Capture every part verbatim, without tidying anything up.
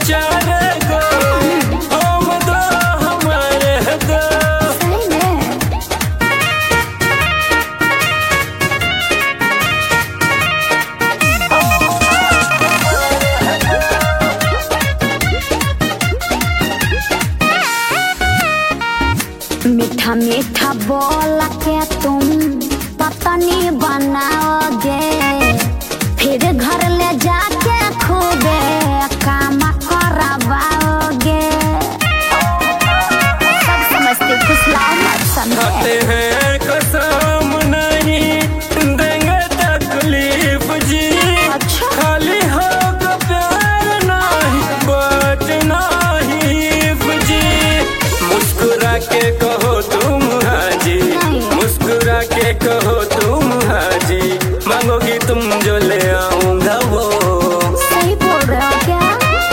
चार गो हम दो हमारे दो। मीठा मीठा बोल के तुम पतनी बनाओगे, फिर घर ले जाके खूबे काम करवाओगे। सब समझते फुसलाओ मत खाते समझे। हैं कसम नहीं देंगे तकलीफ जी। अच्छा। खाली होगा प्यार नहीं बचना ही जी। मुस्कुरा के कहो तुम हाजी, मुस्कुरा के कहो तुम हाजी, मांगोगी तुम जो ले आऊंगा वो। सही बोल रहे हो क्या?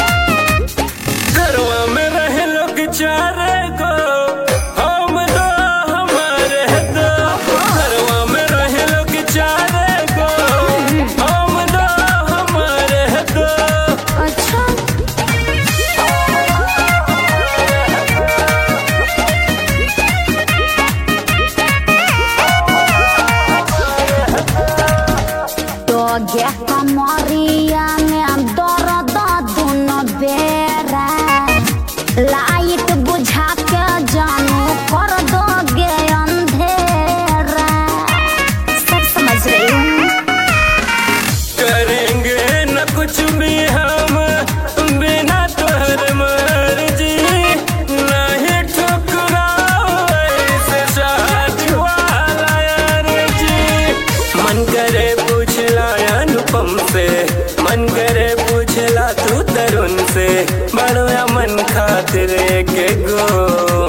घरवा में रहे लोग चार गो हम दो हमारे दो। घरवा में रहे लोग चार गो हम दो हमारे दो। अच्छा। तो गे कमरिया में दर्द दुनो बेरा, लाइट बुझा के जानू कर दोगे अंधेरा। सब समझ रही हूँ। करेंगे न कुछ भी हम बिना तोहर मर्जी, नहीं ठुकराओ ऐसे शादी वाला यार जी। मन करे पूछला अनुपम से, मन करे पूछला तू तरुण से, बड़ोया मन खातिर के गो।